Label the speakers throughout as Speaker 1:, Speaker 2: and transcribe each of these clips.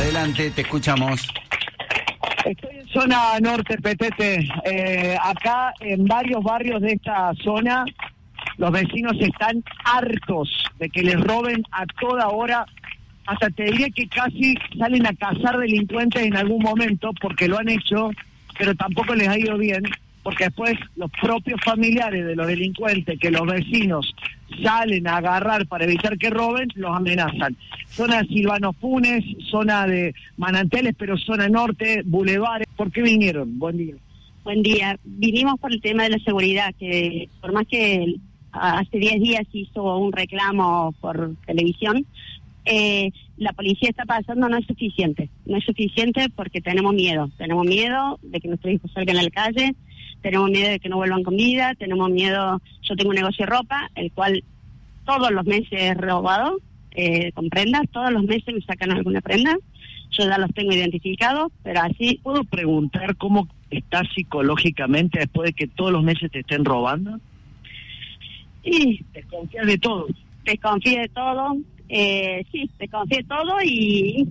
Speaker 1: Adelante, te escuchamos.
Speaker 2: Estoy en zona norte, Petete. Acá en varios barrios de esta zona, los vecinos están hartos de que les roben a toda hora. Hasta te diría que casi salen a cazar delincuentes en algún momento, porque lo han hecho, pero tampoco les ha ido bien, porque después los propios familiares de los delincuentes, que los vecinos salen a agarrar para evitar que roben, los amenazan. Zona de Silvano Funes, zona de Manantiales, pero zona norte, bulevares. ¿Por qué vinieron? Buen día.
Speaker 3: Buen día. Vinimos por el tema de la seguridad, que por más que hace 10 días hizo un reclamo por televisión, la policía está pasando, no es suficiente. No es suficiente porque tenemos miedo de que nuestros hijos salgan a la calle, tenemos miedo de que no vuelvan con vida, tenemos miedo. Yo tengo un negocio de ropa, el cual todos los meses he robado con prendas, todos los meses me sacan alguna prenda, yo ya los tengo identificados, pero así...
Speaker 2: ¿Puedo preguntar cómo estás psicológicamente después de que todos los meses te estén robando?
Speaker 3: Sí.
Speaker 2: ¿Desconfías de todo?
Speaker 3: Desconfío de todo, sí, desconfío de todo y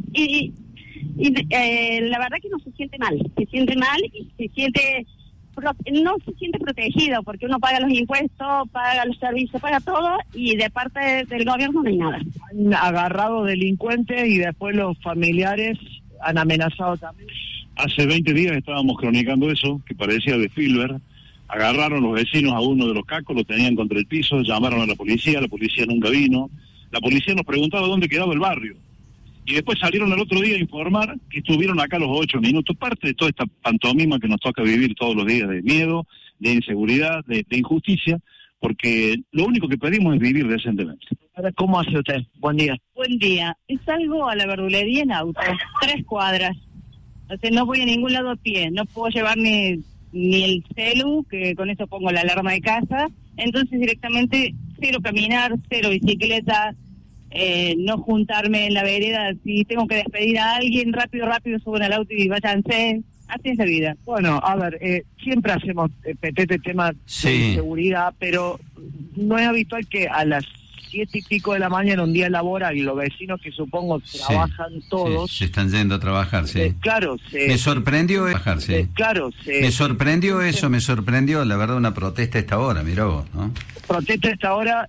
Speaker 3: la verdad que no se siente mal y se siente... No se siente protegido porque uno paga los impuestos, paga los servicios, paga todo y de parte del gobierno no hay nada.
Speaker 2: Han agarrado delincuentes y después los familiares han amenazado también.
Speaker 4: Hace 20 días estábamos cronicando eso, que parecía de Spielberg. Agarraron los vecinos a uno de los cacos, lo tenían contra el piso, llamaron a la policía nunca vino. La policía nos preguntaba dónde quedaba el barrio. Y después salieron el otro día a informar que estuvieron acá los 8 minutos, parte de toda esta pantomima que nos toca vivir todos los días de miedo, de inseguridad, de injusticia, porque lo único que pedimos es vivir decentemente.
Speaker 2: ¿Cómo hace usted? Buen día.
Speaker 5: Buen día. Salgo a la verdulería en auto, 3 cuadras. O sea, no voy a ningún lado a pie, no puedo llevar ni el celu, que con eso pongo la alarma de casa. Entonces directamente cero caminar, cero bicicleta. No juntarme en la vereda, si tengo que despedir a alguien, rápido suben al auto y váyanse, así es la vida.
Speaker 2: Bueno, a ver, siempre hacemos petete tema de seguridad, pero no es habitual que a las 7 y pico de la mañana, un día laboral, y los vecinos que supongo trabajan todos...
Speaker 1: se están yendo a trabajar, sí.
Speaker 2: Claro,
Speaker 1: me sorprendió me sorprendió eso, me sorprendió, la verdad, una protesta a esta hora, mirá vos, ¿no?
Speaker 2: Protesta a esta hora...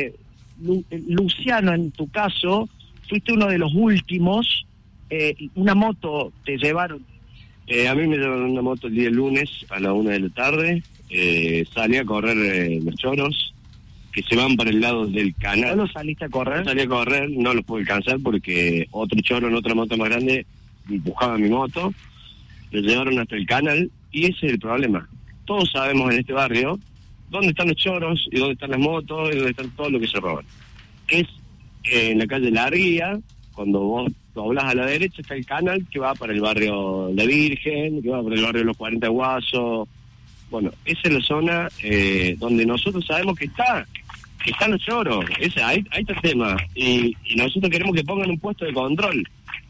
Speaker 2: Luciano, en tu caso, fuiste uno de los últimos. Una moto te llevaron.
Speaker 6: A mí me llevaron una moto el día lunes a la 1 de la tarde. Salí a correr los choros que se van para el lado del canal.
Speaker 2: ¿No los saliste a correr?
Speaker 6: Salí a correr, no los pude alcanzar porque otro choro en otra moto más grande empujaba mi moto. Lo llevaron hasta el canal y ese es el problema. Todos sabemos en este barrio dónde están los choros y dónde están las motos y dónde están todo lo que se roban. Es en la calle Larguía, cuando vos doblás a la derecha está el canal que va para el barrio La Virgen, que va para el barrio Los 40 Guasos. Bueno, esa es la zona donde nosotros sabemos que están los choros. Ahí está el tema. Y nosotros queremos que pongan un puesto de control,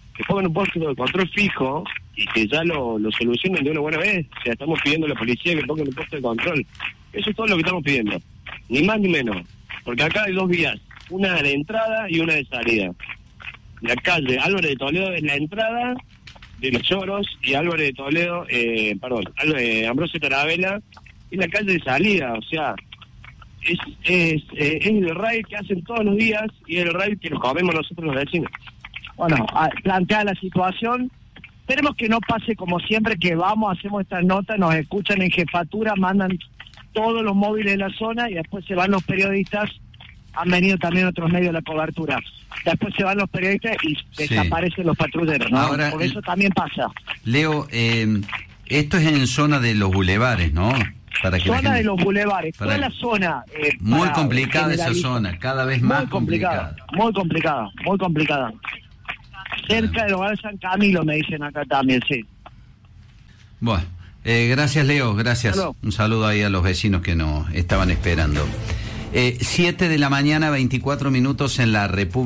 Speaker 6: fijo y que ya lo solucionen de una buena vez. O sea, estamos pidiendo a la policía que pongan un puesto de control. Eso es todo lo que estamos pidiendo, ni más ni menos, porque acá hay 2 vías, una de entrada y una de salida. La calle Álvarez de Toledo es la entrada de los choros y Álvarez de Toledo, Ambrosio Tarabella es la calle de salida. O sea, es el raid que hacen todos los días y el raid que nos comemos nosotros los vecinos.
Speaker 2: Bueno, plantea la situación. Esperemos que no pase como siempre, que hacemos estas notas, nos escuchan en jefatura, mandan todos los móviles de la zona y después se van los periodistas. Han venido también otros medios de la cobertura. Después se van los periodistas y desaparecen los patrulleros, ¿no? Ahora, por eso también pasa.
Speaker 1: Leo, esto es en zona de los bulevares, ¿no?
Speaker 2: Para que zona de los bulevares, toda la zona.
Speaker 1: Muy complicada esa zona, cada vez más complicada.
Speaker 2: Muy complicada. Cerca del hogar de San Camilo, me dicen acá también, sí.
Speaker 1: Bueno, gracias Leo, gracias. Hello. Un saludo ahí a los vecinos que nos estaban esperando. 7 de la mañana, 24 minutos en la República.